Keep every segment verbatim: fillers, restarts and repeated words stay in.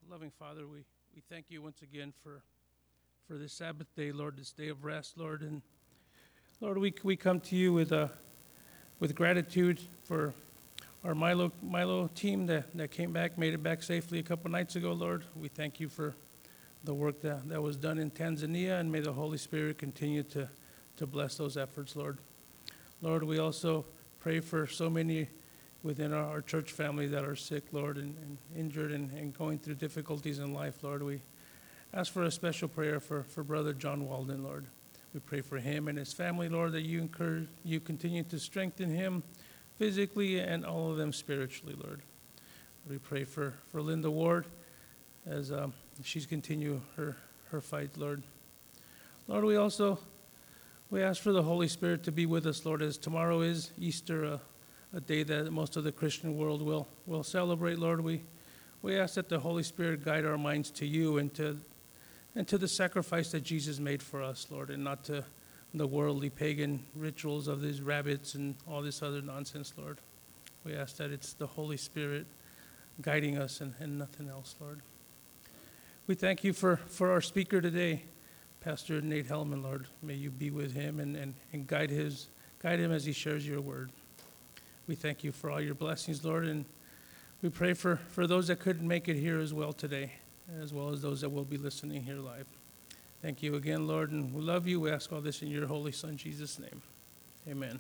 Loving Father, we, we thank you once again for for this Sabbath day, Lord, this day of rest, Lord. And Lord, we we come to you with uh, with gratitude for our Milo Milo team that, that came back, made it back safely a couple nights ago, Lord. We thank you for the work that, that was done in Tanzania, and may the Holy Spirit continue to, to bless those efforts, Lord. Lord, we also pray for so many within our, our church family that are sick, Lord, and, and injured and, and going through difficulties in life, Lord. We ask for a special prayer for, for Brother John Walden, Lord. We pray for him and his family, Lord, that you encourage, you continue to strengthen him physically and all of them spiritually, Lord. We pray for, for Linda Ward as um, she's continue her, her fight, Lord. Lord, we also we ask for the Holy Spirit to be with us, Lord, as tomorrow is Easter, uh, a day that most of the Christian world will, will celebrate, Lord. We we ask that the Holy Spirit guide our minds to you and to and to the sacrifice that Jesus made for us, Lord, and not to the worldly pagan rituals of these rabbits and all this other nonsense, Lord. We ask that it's the Holy Spirit guiding us and, and nothing else, Lord. We thank you for, for our speaker today, Pastor Nate Hellman, Lord. May you be with him and, and, and guide his guide him as he shares your word. We thank you for all your blessings, Lord, and we pray for, for those that couldn't make it here as well today, as well as those that will be listening here live. Thank you again, Lord, and we love you. We ask all this in your holy Son, Jesus' name. Amen.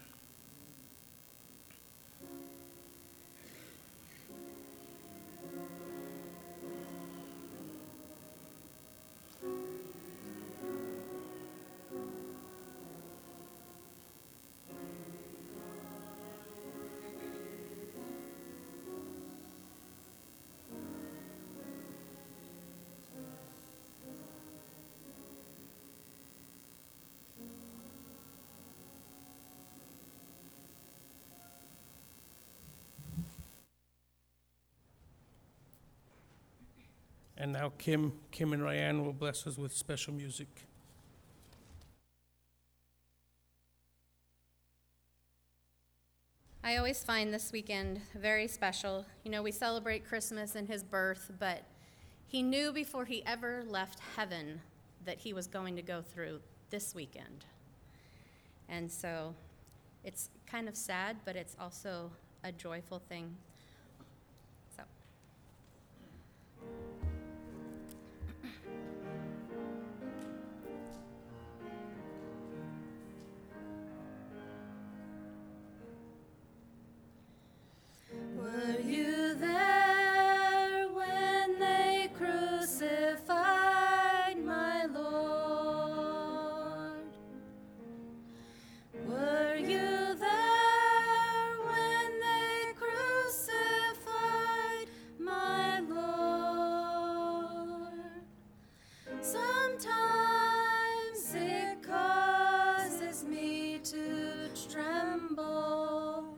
And now Kim, Kim and Ryan will bless us with special music. I always find this weekend very special. You know, we celebrate Christmas and his birth, but he knew before he ever left heaven that he was going to go through this weekend. And so it's kind of sad, but it's also a joyful thing. So. Were you there when they crucified my Lord? Were you there when they crucified my Lord? Sometimes it causes me to tremble,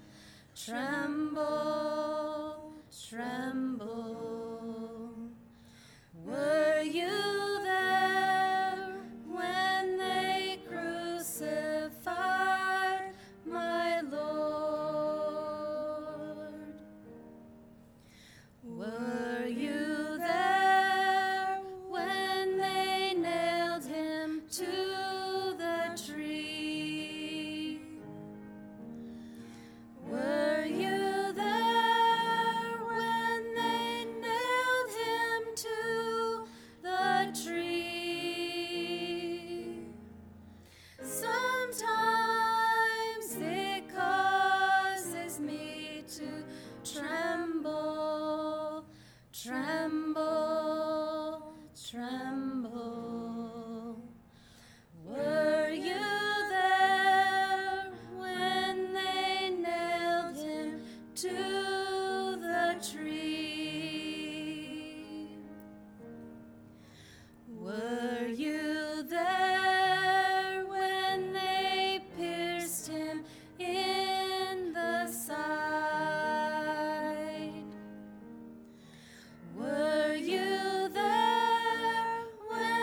tremble, tremble. Were you there when they crucified my Lord? Were you there when they nailed him to the tree? Were you there when they nailed him to the tree? Sometimes it causes me to tremble, tremble, tremble. Were you there when they nailed him to the tree? Were you there when they pierced him in the side? Were you there when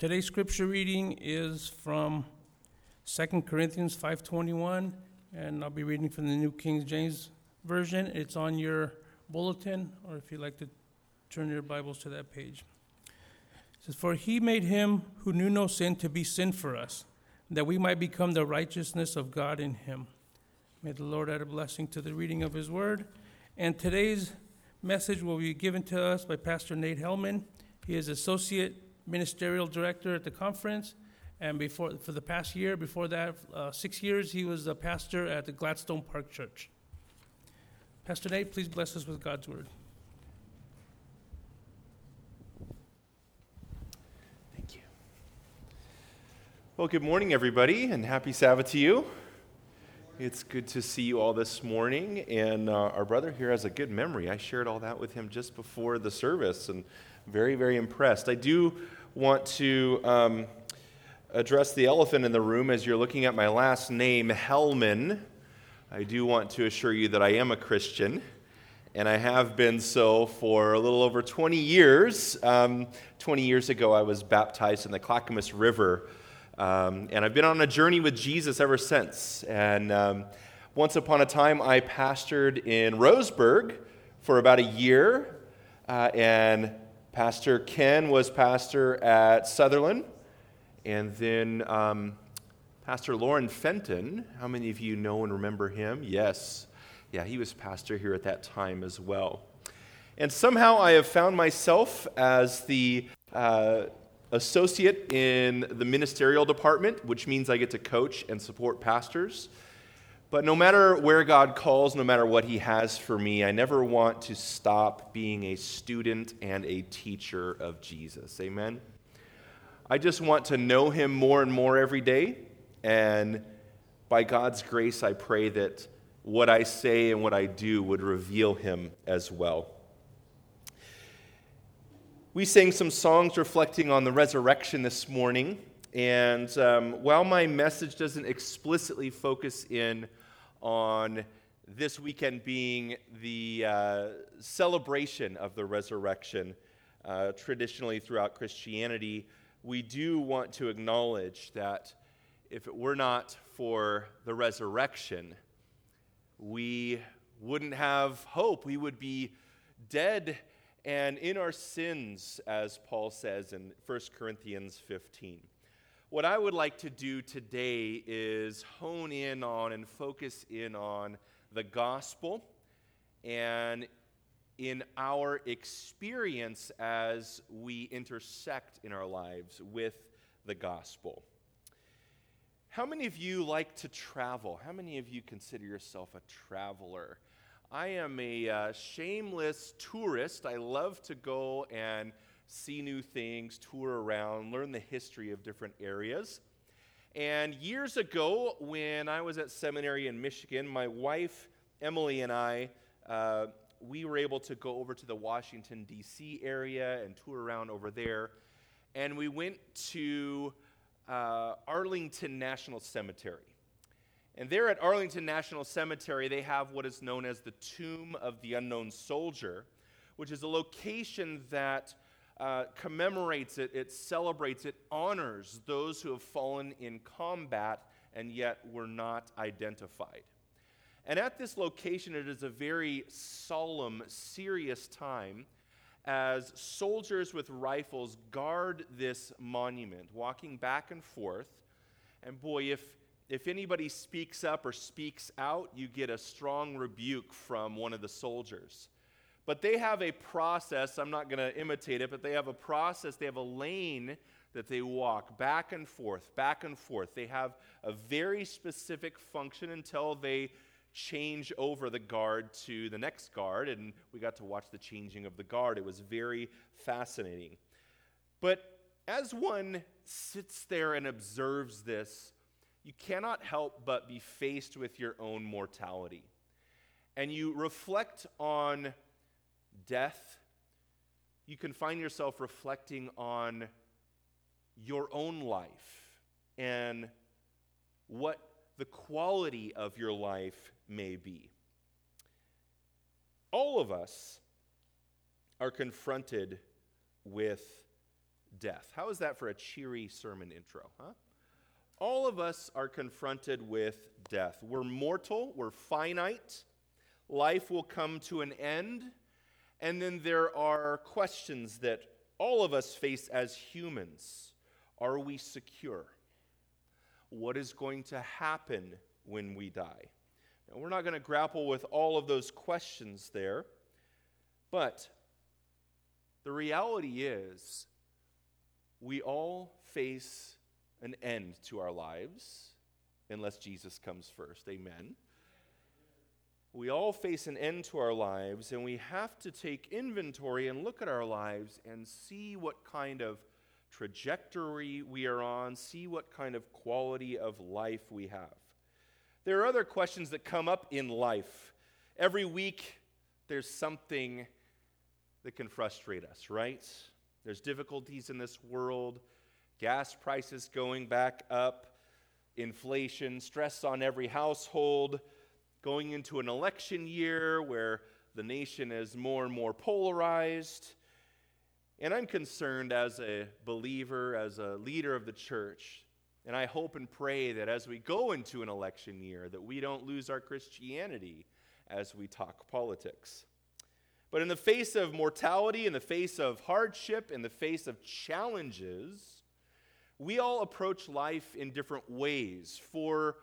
Today's scripture reading is from Second Corinthians five twenty-one, and I'll be reading from the New King James Version. It's on your bulletin, or if you'd like to turn your Bibles to that page. It says, "For he made him who knew no sin to be sin for us, that we might become the righteousness of God in him." May the Lord add a blessing to the reading of his word. And today's message will be given to us by Pastor Nate Hellman. He is Associate Ministerial Director at the conference, and before for the past year, before that, uh, six years, he was a pastor at the Gladstone Park Church. Pastor Nate, please bless us with God's word. Thank you. Well, good morning, everybody, and happy Sabbath to you. It's good to see you all this morning, and uh, our brother here has a good memory. I shared all that with him just before the service, and very, very impressed. I do want to um, address the elephant in the room as you're looking at my last name, Hellman. I do want to assure you that I am a Christian, and I have been so for a little over twenty years. Um, twenty years ago, I was baptized in the Clackamas River. Um, and I've been on a journey with Jesus ever since. And um, once upon a time, I pastored in Roseburg for about a year. Uh, and Pastor Ken was pastor at Sutherland. And then um, Pastor Lauren Fenton, how many of you know and remember him? Yes. Yeah, he was pastor here at that time as well. And somehow I have found myself as the Uh, associate in the ministerial department, which means I get to coach and support pastors. But no matter where God calls, no matter what he has for me, I never want to stop being a student and a teacher of Jesus. Amen? I just want to know him more and more every day. And by God's grace, I pray that what I say and what I do would reveal him as well. We sang some songs reflecting on the resurrection this morning, and um, while my message doesn't explicitly focus in on this weekend being the uh, celebration of the resurrection, uh, traditionally throughout Christianity, we do want to acknowledge that if it were not for the resurrection, we wouldn't have hope. We would be dead and in our sins, as Paul says in First Corinthians fifteen. What I would like to do today is hone in on and focus in on the gospel and in our experience as we intersect in our lives with the gospel. How many of you like to travel? How many of you consider yourself a traveler? I am a uh, shameless tourist. I love to go and see new things, tour around, learn the history of different areas. And years ago, when I was at seminary in Michigan, my wife, Emily, and I, uh, we were able to go over to the Washington, D C area and tour around over there. And we went to uh, Arlington National Cemetery. And there at Arlington National Cemetery, they have what is known as the Tomb of the Unknown Soldier, which is a location that uh, commemorates it, it celebrates, it honors those who have fallen in combat and yet were not identified. And at this location, it is a very solemn, serious time as soldiers with rifles guard this monument, walking back and forth. And boy, if If anybody speaks up or speaks out, you get a strong rebuke from one of the soldiers. But they have a process, I'm not going to imitate it, but they have a process, they have a lane that they walk back and forth, back and forth. They have a very specific function until they change over the guard to the next guard, and we got to watch the changing of the guard. It was very fascinating. But as one sits there and observes this, you cannot help but be faced with your own mortality. And you reflect on death. You can find yourself reflecting on your own life and what the quality of your life may be. All of us are confronted with death. How is that for a cheery sermon intro, huh? All of us are confronted with death. We're mortal, we're finite, life will come to an end, and then there are questions that all of us face as humans. Are we secure? What is going to happen when we die? Now, we're not going to grapple with all of those questions there, but the reality is we all face an end to our lives unless Jesus comes first. Amen. We all face an end to our lives, and we have to take inventory and look at our lives and see what kind of trajectory we are on, see what kind of quality of life we have. There are other questions that come up in life. Every week, there's something that can frustrate us, right? There's difficulties in this world, gas prices going back up, inflation, stress on every household, going into an election year where the nation is more and more polarized. And I'm concerned as a believer, as a leader of the church, and I hope and pray that as we go into an election year, that we don't lose our Christianity as we talk politics. But in the face of mortality, in the face of hardship, in the face of challenges, we all approach life in different ways. For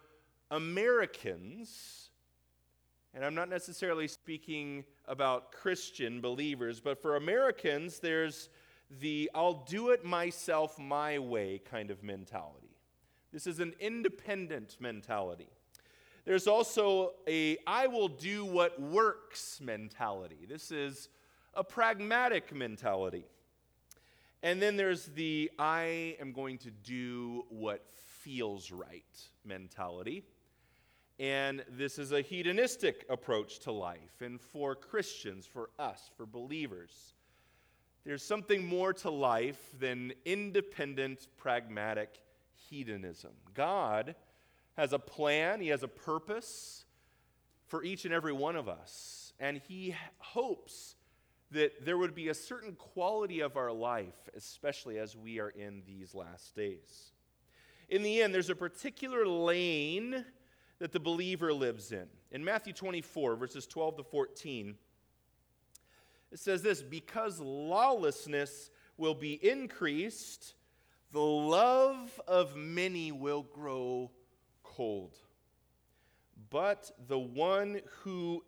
Americans, and I'm not necessarily speaking about Christian believers, but for Americans, there's the I'll do it myself my way kind of mentality. This is an independent mentality. There's also a I will do what works mentality. This is a pragmatic mentality. And then there's the I am going to do what feels right mentality. And this is a hedonistic approach to life. And for Christians, for us, for believers, there's something more to life than independent, pragmatic hedonism. God has a plan, He has a purpose for each and every one of us. And He hopes that there would be a certain quality of our life, especially as we are in these last days. In the end, there's a particular lane that the believer lives in. In Matthew twenty-four, verses twelve to fourteen, it says this, because lawlessness will be increased, the love of many will grow cold. But the one who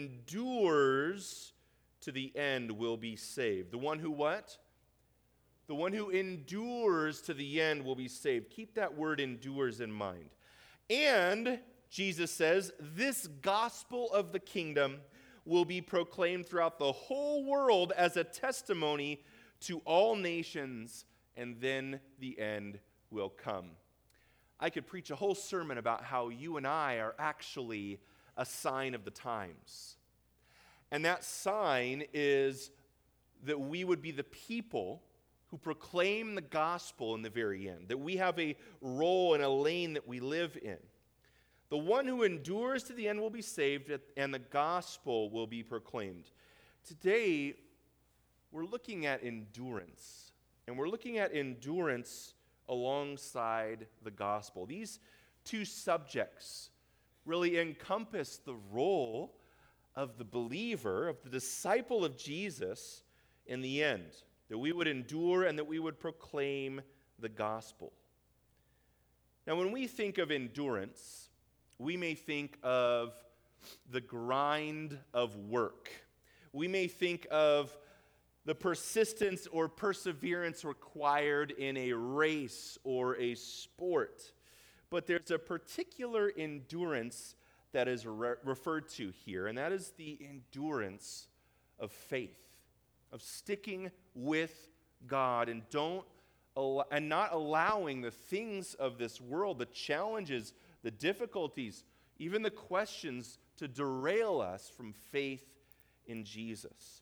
endures to the end will be saved. The one who what? The one who endures to the end will be saved. Keep that word endures in mind. And Jesus says, this gospel of the kingdom will be proclaimed throughout the whole world as a testimony to all nations, and then the end will come. I could preach a whole sermon about how you and I are actually a sign of the times. And that sign is that we would be the people who proclaim the gospel in the very end, that we have a role and a lane that we live in. The one who endures to the end will be saved, and the gospel will be proclaimed. Today, we're looking at endurance, and we're looking at endurance alongside the gospel. These two subjects really encompass the role of the believer, of the disciple of Jesus in the end, that we would endure and that we would proclaim the gospel. Now, when we think of endurance, we may think of the grind of work. We may think of the persistence or perseverance required in a race or a sport. But there's a particular endurance that is re- referred to here, and that is the endurance of faith, of sticking with God and don't al- and not allowing the things of this world, the challenges, the difficulties, even the questions to derail us from faith in Jesus.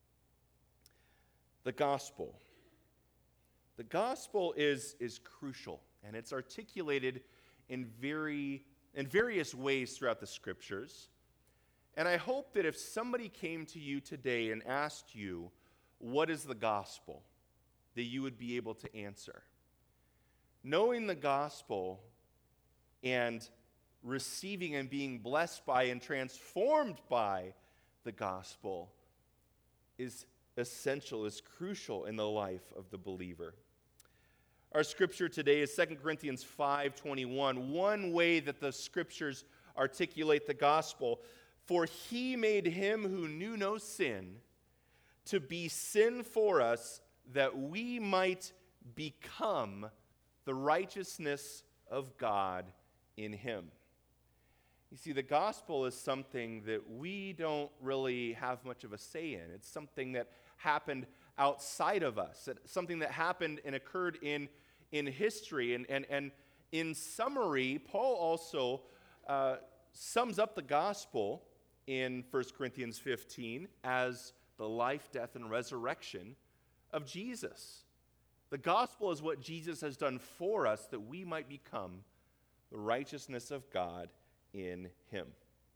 The gospel. The gospel is, is crucial, and it's articulated in very in various ways throughout the scriptures. And I hope that if somebody came to you today and asked you, what is the gospel? that you would be able to answer. Knowing the gospel and receiving and being blessed by and transformed by the gospel is essential, is crucial in the life of the believer. Our scripture today is Second Corinthians five twenty-one. One way that the scriptures articulate the gospel: for he made him who knew no sin to be sin for us, that we might become the righteousness of God in him. You see, the gospel is something that we don't really have much of a say in. It's something that happened outside of us. It's something that happened and occurred in, in history. And, and, and in summary, Paul also uh, sums up the gospel in First Corinthians fifteen as the life, death, and resurrection of Jesus. The gospel is what Jesus has done for us that we might become the righteousness of God in him.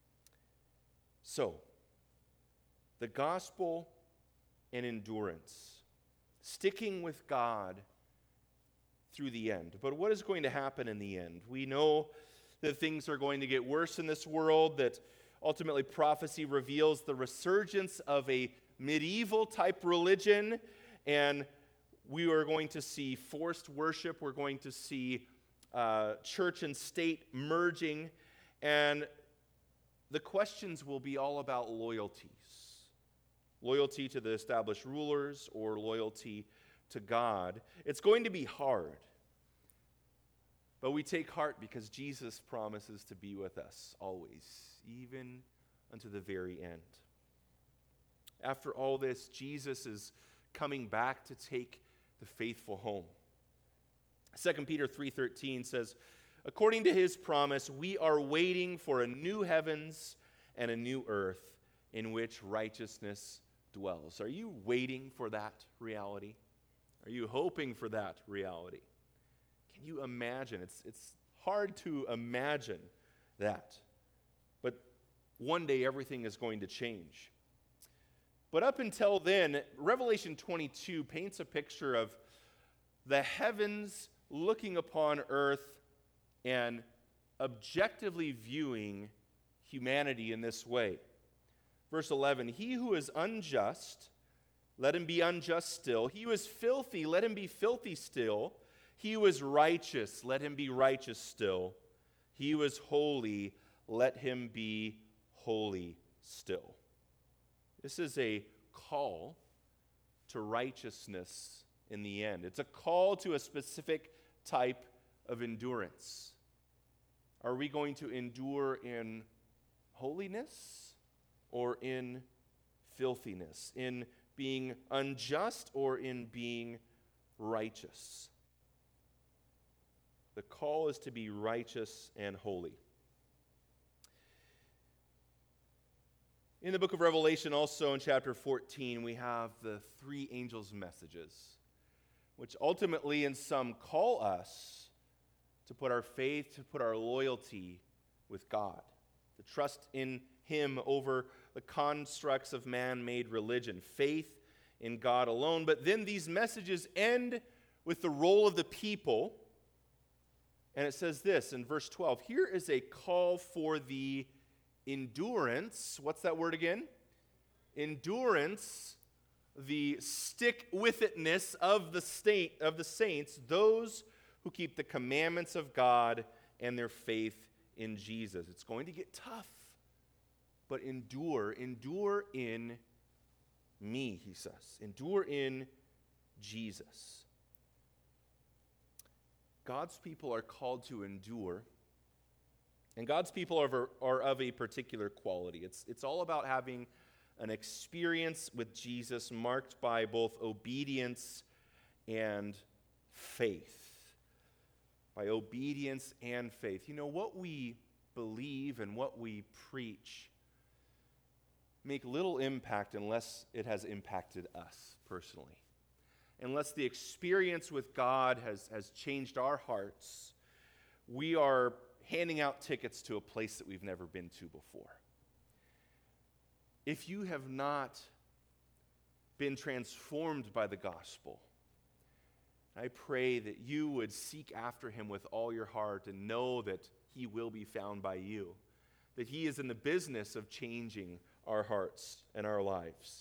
So, the gospel and endurance, sticking with God through the end. But what is going to happen in the end? We know that things are going to get worse in this world, that ultimately prophecy reveals the resurgence of a medieval type religion, and we are going to see forced worship. We're going to see uh, church and state merging, and the questions will be all about loyalties. Loyalty to the established rulers or loyalty to God. It's going to be hard, but we take heart because Jesus promises to be with us always, even unto the very end. After all this, Jesus is coming back to take the faithful home. Second Peter three thirteen says, according to his promise, we are waiting for a new heavens and a new earth in which righteousness dwells. Are you waiting for that reality? Are you hoping for that reality? Can you imagine? It's, it's hard to imagine that. But one day everything is going to change. But up until then, Revelation twenty-two paints a picture of the heavens looking upon earth and objectively viewing humanity in this way. Verse eleven, he who is unjust, let him be unjust still. He who is filthy, let him be filthy still. He who is righteous, let him be righteous still. He who is holy, let him be holy still. This is a call to righteousness in the end. It's a call to a specific type of endurance. Are we going to endure in holiness or in filthiness? In being unjust or in being righteous? The call is to be righteous and holy. In the book of Revelation, also in chapter fourteen, we have the three angels' messages, which ultimately in some call us to put our faith, to put our loyalty with God, to trust in him over the constructs of man-made religion, faith in God alone. But then these messages end with the role of the people, and it says this in verse twelve, here is a call for the endurance. What's that word again? Endurance, the stick-with-itness of the state of the saints, those who keep the commandments of God and their faith in Jesus. It's going to get tough, but endure, endure in me, he says. Endure in Jesus. God's people are called to endure. And God's people are, are of a particular quality. It's, it's all about having an experience with Jesus marked by both obedience and faith. By obedience and faith. You know, what we believe and what we preach make little impact unless it has impacted us personally. Unless the experience with God has, has changed our hearts, we are handing out tickets to a place that we've never been to before. If you have not been transformed by the gospel, I pray that you would seek after him with all your heart and know that he will be found by you, that he is in the business of changing our hearts and our lives.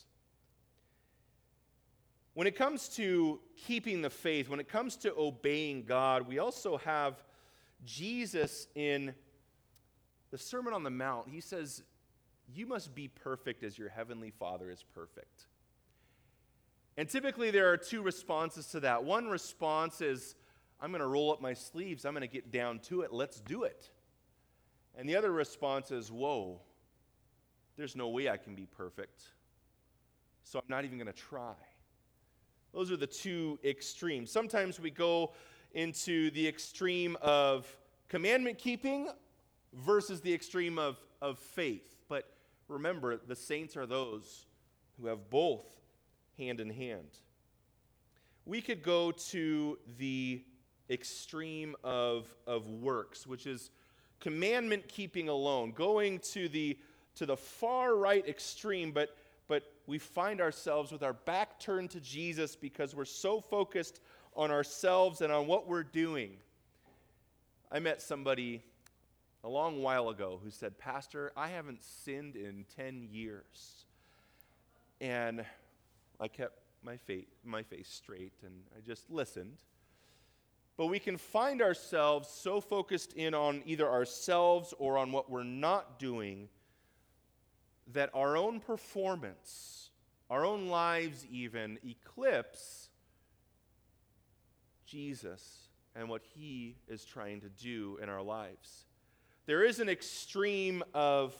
When it comes to keeping the faith, when it comes to obeying God, we also have Jesus in the Sermon on the Mount. He says, you must be perfect as your heavenly Father is perfect. And typically there are two responses to that. One response is, I'm going to roll up my sleeves, I'm going to get down to it, let's do it. And the other response is, whoa, there's no way I can be perfect, so I'm not even going to try. Those are the two extremes. Sometimes we go into the extreme of commandment keeping versus the extreme of, of faith. But remember, the saints are those who have both hand in hand. We could go to the extreme of, of works, which is commandment keeping alone, going to the, to the far right extreme, but But we find ourselves with our back turned to Jesus because we're so focused on ourselves and on what we're doing. I met somebody a long while ago who said, Pastor, I haven't sinned in ten years. And I kept my face, my face straight and I just listened. But we can find ourselves so focused in on either ourselves or on what we're not doing that our own performance, our own lives even, eclipse Jesus and what he is trying to do in our lives. There is an extreme of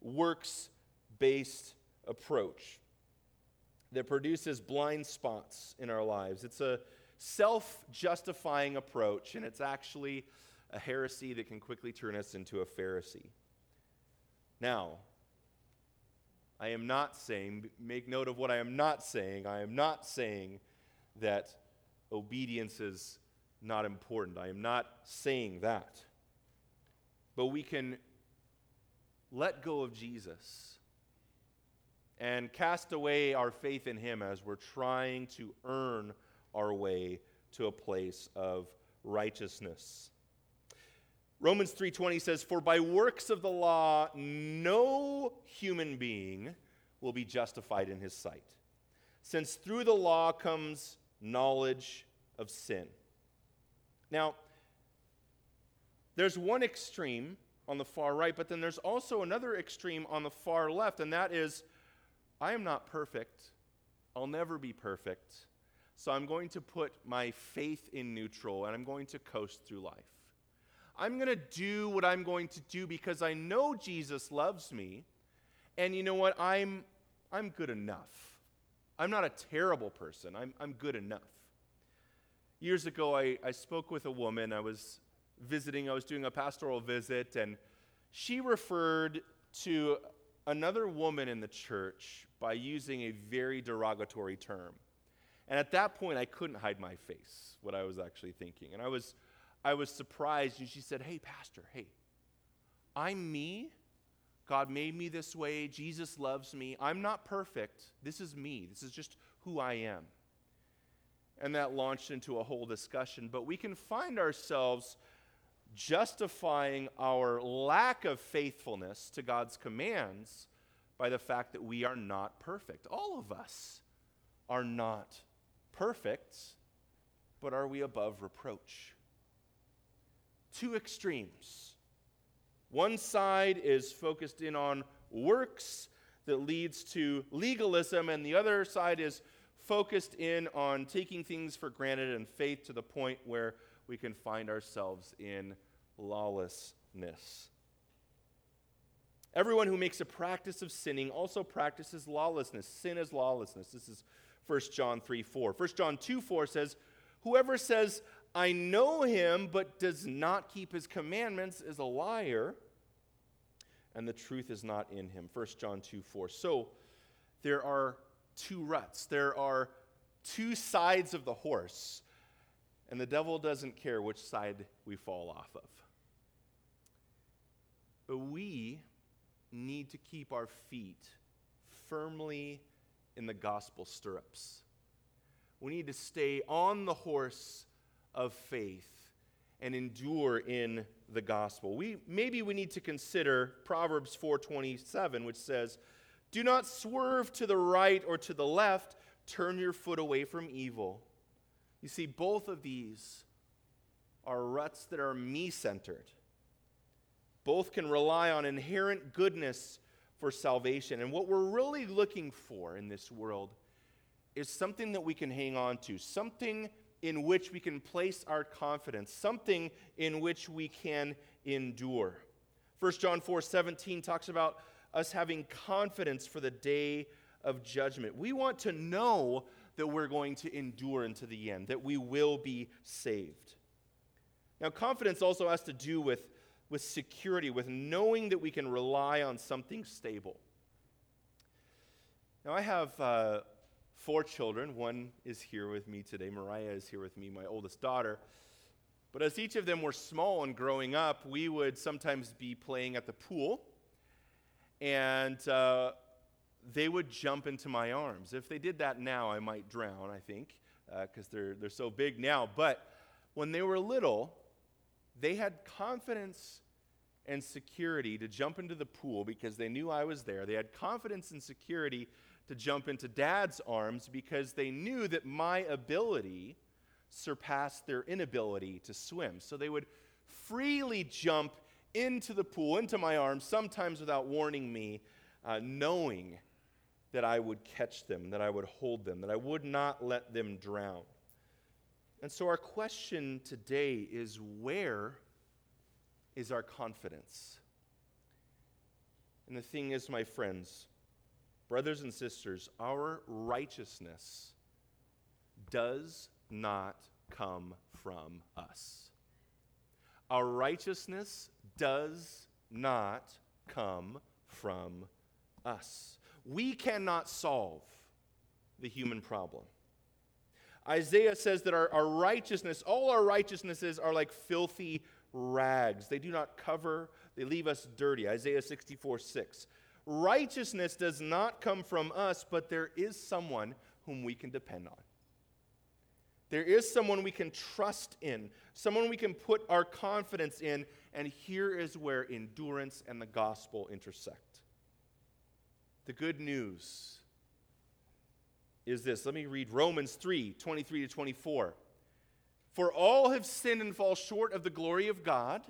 works-based approach that produces blind spots in our lives. It's a self-justifying approach, and it's actually a heresy that can quickly turn us into a Pharisee. Now, I am not saying, make note of what I am not saying. I am not saying that obedience is not important. I am not saying that. But we can let go of Jesus and cast away our faith in him as we're trying to earn our way to a place of righteousness. Romans three twenty says, for by works of the law, no human being will be justified in his sight, since through the law comes knowledge of sin. Now, there's one extreme on the far right, but then there's also another extreme on the far left, and that is, I am not perfect. I'll never be perfect. So I'm going to put my faith in neutral, and I'm going to coast through life. I'm going to do what I'm going to do because I know Jesus loves me. And you know what? I'm I'm good enough. I'm not a terrible person. I'm I'm good enough. Years ago, I, I spoke with a woman. I was visiting, I was doing a pastoral visit, and she referred to another woman in the church by using a very derogatory term. And at that point, I couldn't hide my face, what I was actually thinking. And I was I was surprised, and she said, hey, Pastor, hey, I'm me. God made me this way. Jesus loves me. I'm not perfect. This is me. This is just who I am. And that launched into a whole discussion. But we can find ourselves justifying our lack of faithfulness to God's commands by the fact that we are not perfect. All of us are not perfect, but are we above reproach? Two extremes. One side is focused in on works that leads to legalism, and the other side is focused in on taking things for granted and faith to the point where we can find ourselves in lawlessness. Everyone who makes a practice of sinning also practices lawlessness. Sin is lawlessness. This is First John three four. First John two four says, whoever says, I know him, but does not keep his commandments is a liar, and the truth is not in him. First John two four. So there are two ruts. There are two sides of the horse, and the devil doesn't care which side we fall off of. But we need to keep our feet firmly in the gospel stirrups. We need to stay on the horse of faith and endure in the gospel. We maybe we need to consider Proverbs four twenty-seven, which says, "Do not swerve to the right or to the left, turn your foot away from evil." You see, both of these are ruts that are me-centered. Both can rely on inherent goodness for salvation. And what we're really looking for in this world is something that we can hang on to, something in which we can place our confidence, something in which we can endure. First John four seventeen talks about us having confidence for the day of judgment. We want to know that we're going to endure into the end, that we will be saved. Now, confidence also has to do with, with security, with knowing that we can rely on something stable. Now, I have uh, four children. One is here with me today. Mariah is here with me, my oldest daughter. But as each of them were small and growing up, we would sometimes be playing at the pool, and uh, they would jump into my arms. If they did that now, I might drown, I think, because uh, they're, they're so big now. But when they were little, they had confidence and security to jump into the pool because they knew I was there. They had confidence and security to jump into Dad's arms because they knew that my ability surpassed their inability to swim. So they would freely jump into the pool, into my arms, sometimes without warning me, uh, knowing that I would catch them, that I would hold them, that I would not let them drown. And so our question today is, where is our confidence? And the thing is, my friends, brothers and sisters, our righteousness does not come from us. Our righteousness does not come from us. We cannot solve the human problem. Isaiah says that our, our righteousness, all our righteousnesses are like filthy rags. They do not cover, they leave us dirty. Isaiah sixty-four six. Righteousness does not come from us, but there is someone whom we can depend on. There is someone we can trust in, someone we can put our confidence in, and here is where endurance and the gospel intersect. The good news is this. Let me read Romans three twenty-three to twenty-four. For all have sinned and fall short of the glory of God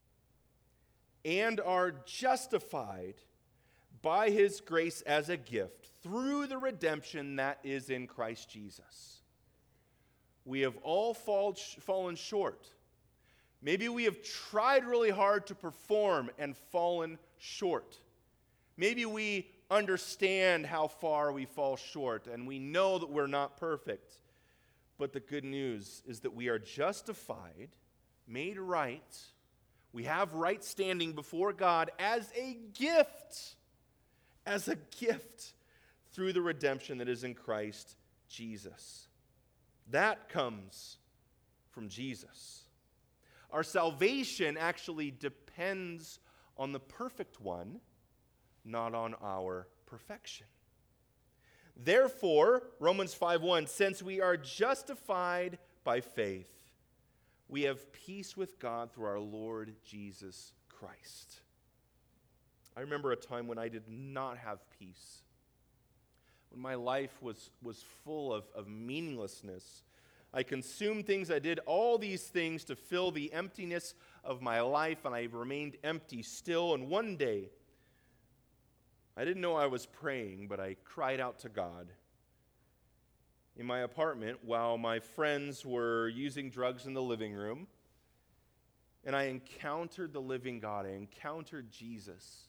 and are justified by his grace as a gift through the redemption that is in Christ Jesus. We have all fall, fallen short. Maybe we have tried really hard to perform and fallen short. Maybe we understand how far we fall short, and we know that we're not perfect. But the good news is that we are justified, made right. We have right standing before God as a gift, as a gift through the redemption that is in Christ Jesus. That comes from Jesus. Our salvation actually depends on the perfect one, not on our perfection. Therefore, Romans five one, since we are justified by faith, we have peace with God through our Lord Jesus Christ. I remember a time when I did not have peace, when my life was, was full of, of meaninglessness. I consumed things, I did all these things to fill the emptiness of my life, and I remained empty still. And one day, I didn't know I was praying, but I cried out to God in my apartment while my friends were using drugs in the living room. And I encountered the living God. I encountered Jesus,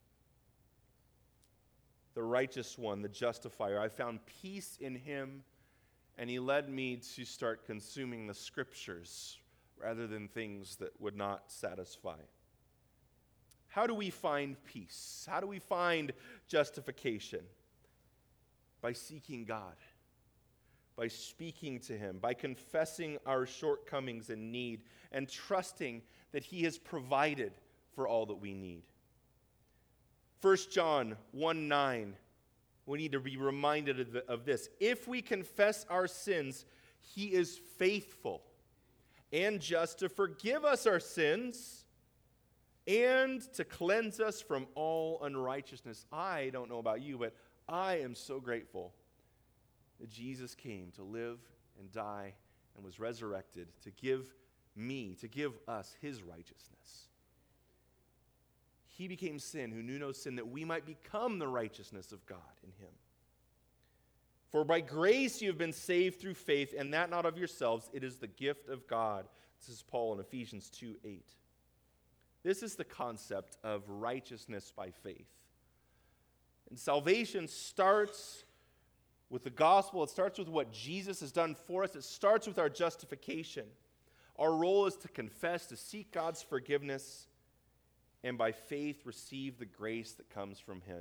the righteous one, the justifier. I found peace in him, and he led me to start consuming the scriptures rather than things that would not satisfy. How do we find peace? How do we find justification? By seeking God, by speaking to him, by confessing our shortcomings and need, and trusting that he has provided for all that we need. First John one nine, we need to be reminded of, the, of this. If we confess our sins, he is faithful and just to forgive us our sins and to cleanse us from all unrighteousness. I don't know about you, but I am so grateful that Jesus came to live and die and was resurrected to give me, to give us his righteousness. He became sin who knew no sin, that we might become the righteousness of God in him. For by grace you have been saved through faith, and that not of yourselves, it is the gift of God. This is Paul in Ephesians two eight. This is the concept of righteousness by faith. And salvation starts with the gospel. It starts with what Jesus has done for us. It starts with our justification. Our role is to confess, to seek God's forgiveness, and by faith receive the grace that comes from him.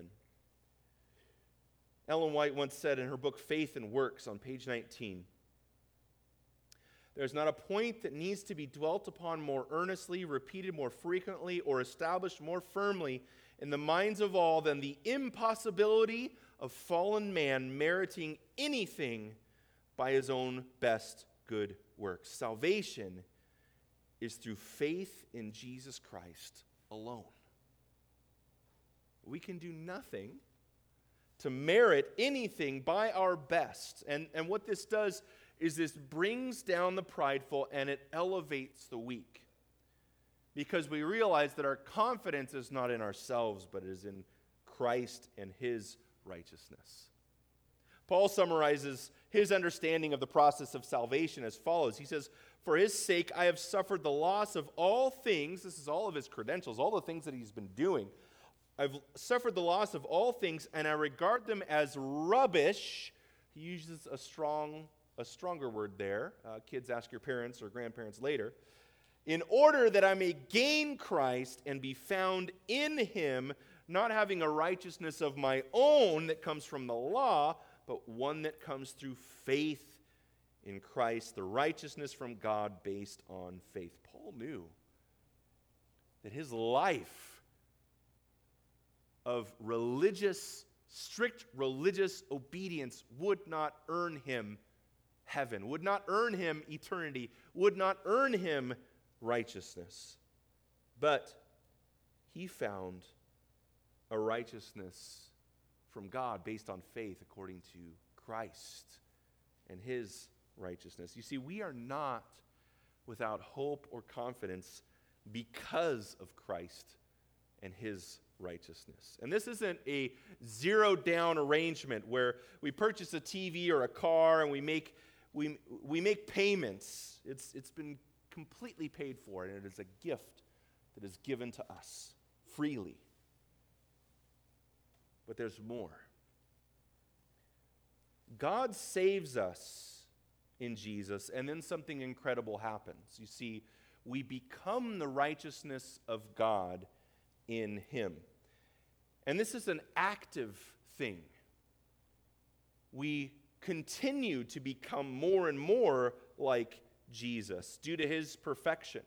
Ellen White once said in her book, Faith and Works, on page nineteen, "There's not a point that needs to be dwelt upon more earnestly, repeated more frequently, or established more firmly in the minds of all than the impossibility of fallen man meriting anything by his own best good works. Salvation is through faith in Jesus Christ alone. We can do nothing to merit anything by our best. And, and what this does is this brings down the prideful and it elevates the weak. Because we realize that our confidence is not in ourselves, but it is in Christ and his righteousness. Paul summarizes his understanding of the process of salvation as follows. He says, "For his sake I have suffered the loss of all things." This is all of his credentials, all the things that he's been doing. "I've suffered the loss of all things, and I regard them as rubbish." He uses a strong, a stronger word there. Uh, kids, ask your parents or grandparents later. "In order that I may gain Christ and be found in him, not having a righteousness of my own that comes from the law, but one that comes through faith in Christ, the righteousness from God based on faith." Paul knew that his life of religious, strict religious obedience would not earn him heaven, would not earn him eternity, would not earn him righteousness. But he found a righteousness from God based on faith according to Christ and his righteousness. You see, we are not without hope or confidence because of Christ and his righteousness. And this isn't a zero-down arrangement where we purchase a T V or a car and we make we we make payments. It's it's been completely paid for, and it is a gift that is given to us freely. But there's more. God saves us in Jesus, and then something incredible happens. You see, we become the righteousness of God in him. And this is an active thing. We continue to become more and more like Jesus due to his perfection.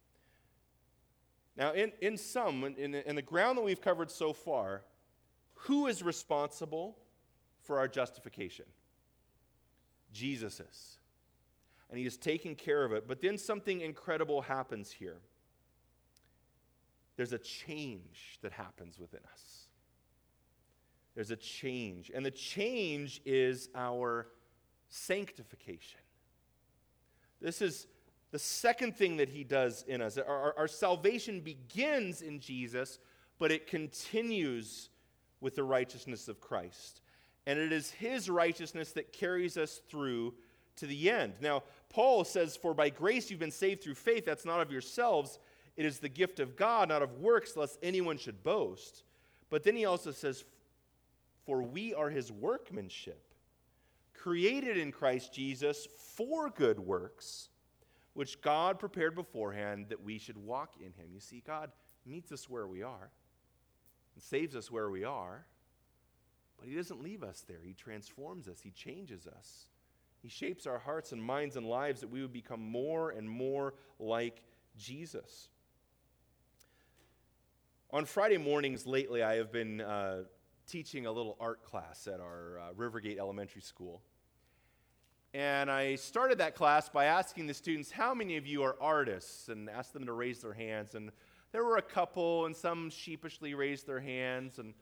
Now, in, in sum, in, in the ground that we've covered so far, who is responsible for our justification? Jesus is. And he is taking care of it. But then something incredible happens here. There's a change that happens within us. There's a change. And the change is our sanctification. This is the second thing that he does in us. Our, our, our salvation begins in Jesus, but it continues with the righteousness of Christ. And it is his righteousness that carries us through to the end. Now, Paul says, "For by grace you've been saved through faith. That's not of yourselves. It is the gift of God, not of works, lest anyone should boast." But then he also says, "For we are his workmanship, created in Christ Jesus for good works, which God prepared beforehand that we should walk in him." You see, God meets us where we are and saves us where we are, but he doesn't leave us there. He transforms us. He changes us. He shapes our hearts and minds and lives that we would become more and more like Jesus. On Friday mornings lately, I have been uh, teaching a little art class at our uh, Rivergate Elementary School. And I started that class by asking the students, how many of you are artists? And asked them to raise their hands. And there were a couple, and some sheepishly raised their hands. And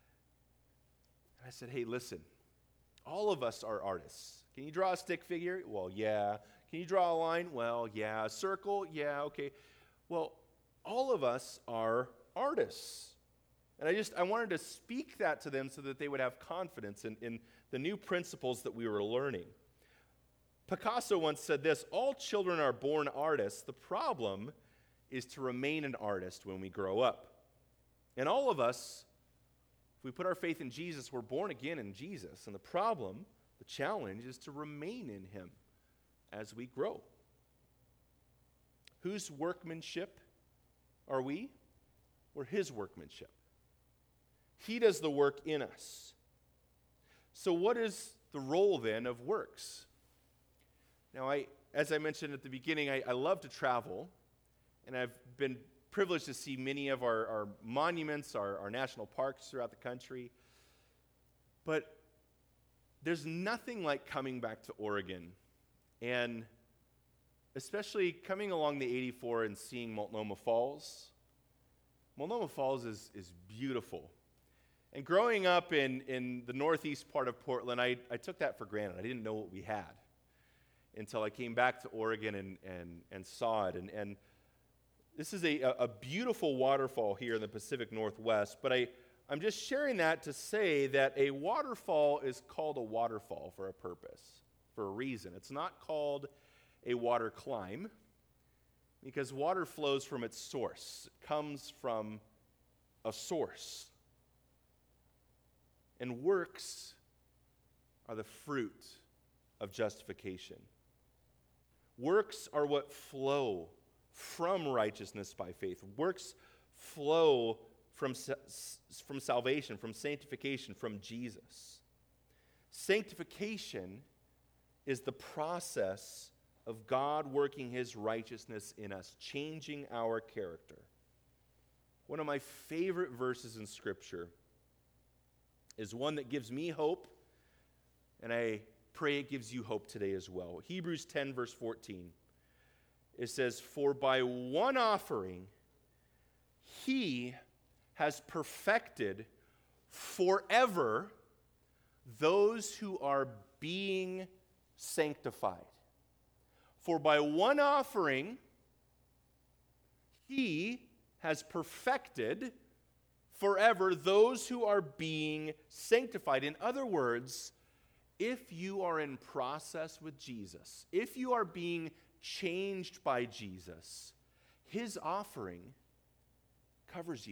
I said, hey, listen, all of us are artists. Can you draw a stick figure? Well, yeah. Can you draw a line? Well, yeah. A circle? Yeah, okay. Well, all of us are artists. And I just, I wanted to speak that to them so that they would have confidence in, in the new principles that we were learning. Picasso once said this, all children are born artists. The problem is to remain an artist when we grow up. And all of us, if we put our faith in Jesus, we're born again in Jesus. And the problem, the challenge, is to remain in him as we grow. Whose workmanship are we? We're his workmanship. He does the work in us. So what is the role then of works? Now, I, as I mentioned at the beginning, I, I love to travel, and I've been privileged to see many of our, our monuments, our, our national parks throughout the country. But there's nothing like coming back to Oregon, and especially coming along the eighty-four and seeing Multnomah Falls. Multnomah Falls is, is beautiful. And growing up in, in the northeast part of Portland, I, I took that for granted. I didn't know what we had until I came back to Oregon and, and, and saw it. And, and this is a, a beautiful waterfall here in the Pacific Northwest, but I, I'm just sharing that to say that a waterfall is called a waterfall for a purpose, for a reason. It's not called a water climb because water flows from its source. It comes from a source. And works are the fruit of justification. Works are what flow from righteousness by faith. Works flow from, from salvation, from sanctification, from Jesus. Sanctification is the process of God working his righteousness in us, changing our character. One of my favorite verses in Scripture is one that gives me hope, and I pray it gives you hope today as well. Hebrews ten, verse fourteen. It says, for by one offering he has perfected forever those who are being sanctified. For by one offering he has perfected forever those who are being sanctified. In other words, if you are in process with Jesus, if you are being changed by Jesus, his offering covers you.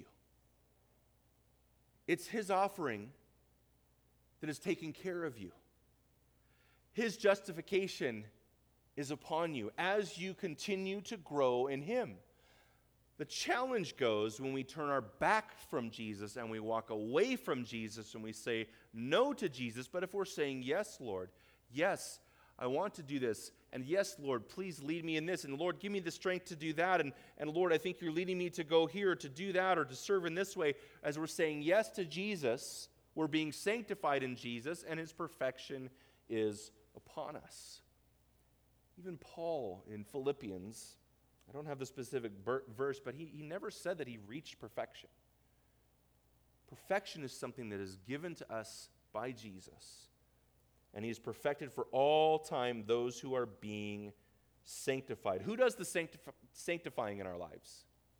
It's his offering that is taking care of you. His justification is upon you as you continue to grow in him. The challenge goes when we turn our back from Jesus and we walk away from Jesus and we say no to Jesus. But if we're saying, yes, Lord, yes, I want to do this. And yes, Lord, please lead me in this. And Lord, give me the strength to do that. And, and Lord, I think you're leading me to go here, to do that, or to serve in this way. As we're saying yes to Jesus, we're being sanctified in Jesus, and his perfection is upon us. Even Paul in Philippians, I don't have the specific ber- verse, but he, he never said that he reached perfection. Perfection is something that is given to us by Jesus. And he is perfected for all time those who are being sanctified. Who does the sanctif- sanctifying in our lives?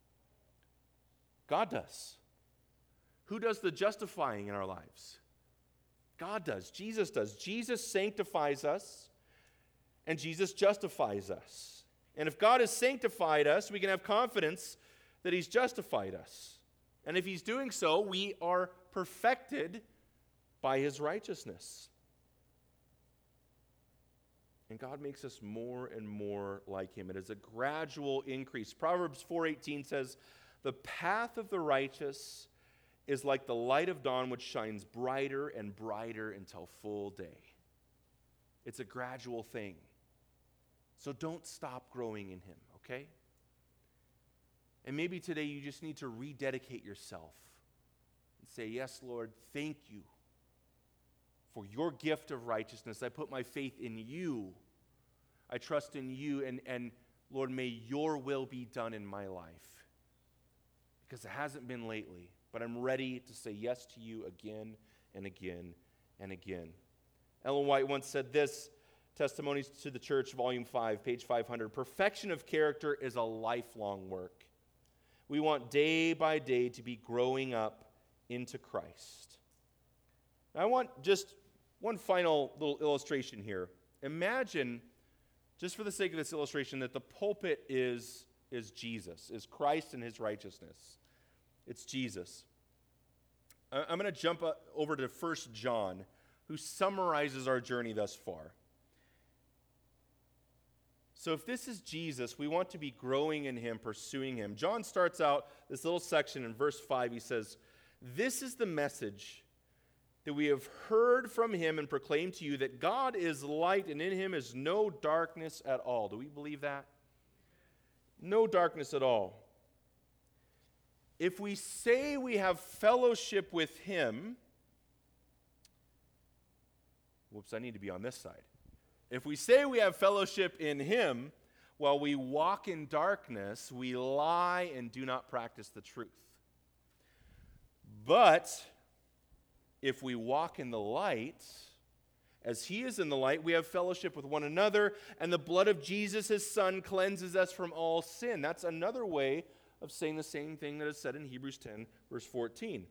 God does. Who does the justifying in our lives? God does. Jesus does. Jesus sanctifies us, and Jesus justifies us. And if God has sanctified us, we can have confidence that he's justified us. And if he's doing so, we are perfected by his righteousness. And God makes us more and more like him. It is a gradual increase. Proverbs four eighteen says, the path of the righteous is like the light of dawn, which shines brighter and brighter until full day. It's a gradual thing. So don't stop growing in him, okay? And maybe today you just need to rededicate yourself, and say, yes, Lord, thank you for your gift of righteousness. I put my faith in you. I trust in you, and, and Lord, may your will be done in my life. Because it hasn't been lately, but I'm ready to say yes to you again and again and again. Ellen White once said this, Testimonies to the Church, Volume five, page five hundred. Perfection of character is a lifelong work. We want day by day to be growing up into Christ. Now, I want just one final little illustration here. Imagine, just for the sake of this illustration, that the pulpit is, is Jesus, is Christ and his righteousness. It's Jesus. I'm going to jump over to First John, who summarizes our journey thus far. So if this is Jesus, we want to be growing in him, pursuing him. John starts out this little section in verse five. He says, "This is the message that we have heard from him and proclaimed to you, that God is light and in him is no darkness at all." Do we believe that? No darkness at all. If we say we have fellowship with him, whoops, I need to be on this side. If we say we have fellowship in him while we walk in darkness, we lie and do not practice the truth. But if we walk in the light, as he is in the light, we have fellowship with one another, and the blood of Jesus, his son, cleanses us from all sin. That's another way of saying the same thing that is said in Hebrews ten, verse fourteen.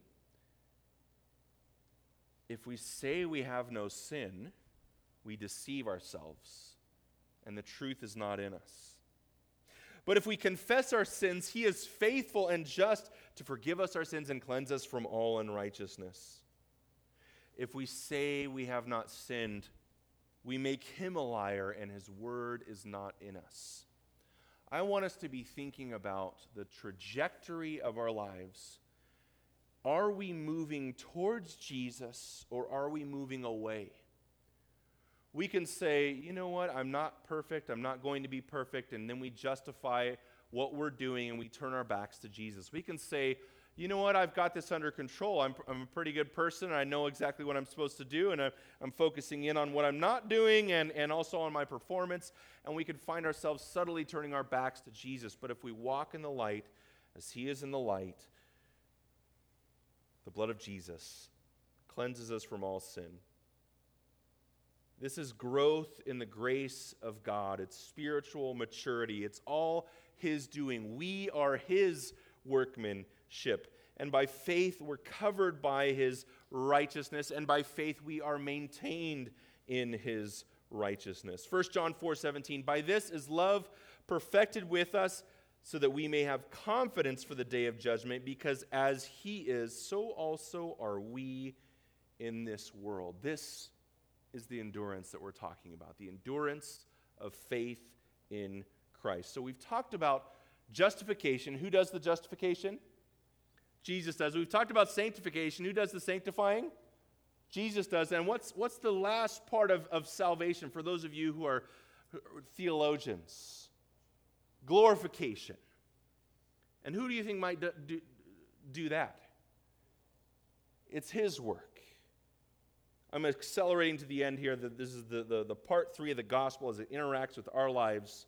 If we say we have no sin, we deceive ourselves, and the truth is not in us. But if we confess our sins, he is faithful and just to forgive us our sins and cleanse us from all unrighteousness. If we say we have not sinned, we make him a liar, and his word is not in us. I want us to be thinking about the trajectory of our lives. Are we moving towards Jesus, or are we moving away? We can say, you know what, I'm not perfect, I'm not going to be perfect, and then we justify what we're doing and we turn our backs to Jesus. We can say, you know what, I've got this under control. I'm, I'm a pretty good person, and I know exactly what I'm supposed to do, and I'm, I'm focusing in on what I'm not doing and, and also on my performance, and we can find ourselves subtly turning our backs to Jesus. But if we walk in the light as he is in the light, the blood of Jesus cleanses us from all sin. This is growth in the grace of God. It's spiritual maturity. It's all his doing. We are his workmanship. And by faith, we're covered by his righteousness. And by faith, we are maintained in his righteousness. First John four seventeen, "By this is love perfected with us, so that we may have confidence for the day of judgment, because as he is, so also are we in this world." This is the endurance that we're talking about, the endurance of faith in Christ. So we've talked about justification. Who does the justification? Jesus does. We've talked about sanctification. Who does the sanctifying? Jesus does. And what's what's the last part of, of salvation for those of you who are, who are theologians? Glorification. And who do you think might do, do, do that? It's his work. I'm accelerating to the end here. This is the, the, the part three of the gospel as it interacts with our lives.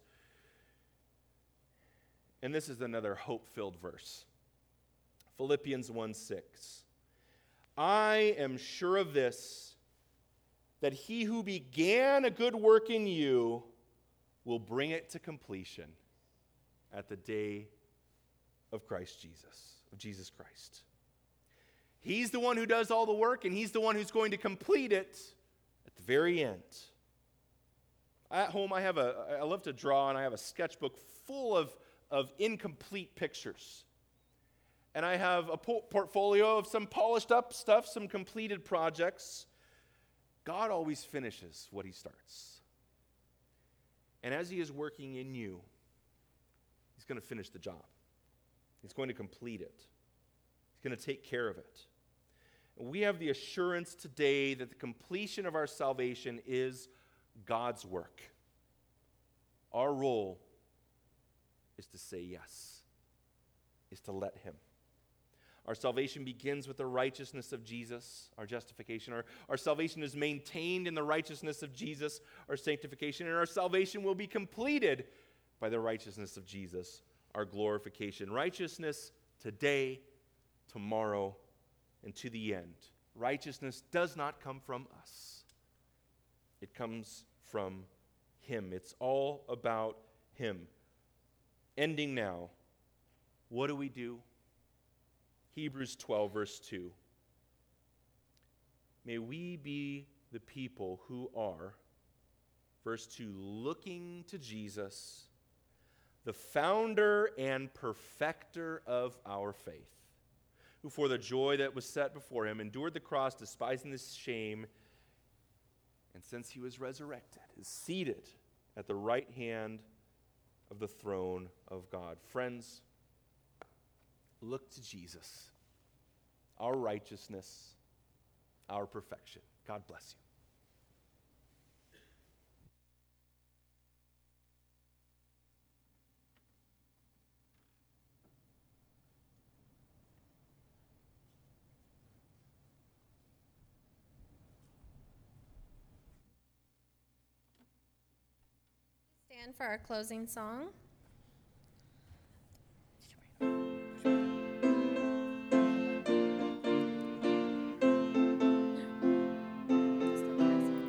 And this is another hope-filled verse. Philippians one six. "I am sure of this, that he who began a good work in you will bring it to completion at the day of Christ Jesus, of Jesus Christ." He's the one who does all the work, and he's the one who's going to complete it at the very end. At home, I have a, I love to draw, and I have a sketchbook full of, of incomplete pictures. And I have a po- portfolio of some polished up stuff, some completed projects. God always finishes what he starts. And as he is working in you, he's going to finish the job. He's going to complete it. He's going to take care of it. And we have the assurance today that the completion of our salvation is God's work. Our role is to say yes, is to let him. Our salvation begins with the righteousness of Jesus, our justification. Our, our salvation is maintained in the righteousness of Jesus, our sanctification. And our salvation will be completed by the righteousness of Jesus, our glorification. Righteousness today, tomorrow, and to the end. Righteousness does not come from us. It comes from Him. It's all about Him. Ending now, what do we do? Hebrews twelve, verse two. May we be the people who are, verse two, looking to Jesus, the founder and perfecter of our faith, who for the joy that was set before him endured the cross, despising the shame, and since he was resurrected, is seated at the right hand of the throne of God. Friends, look to Jesus, our righteousness, our perfection. God bless you. Stand for our closing song.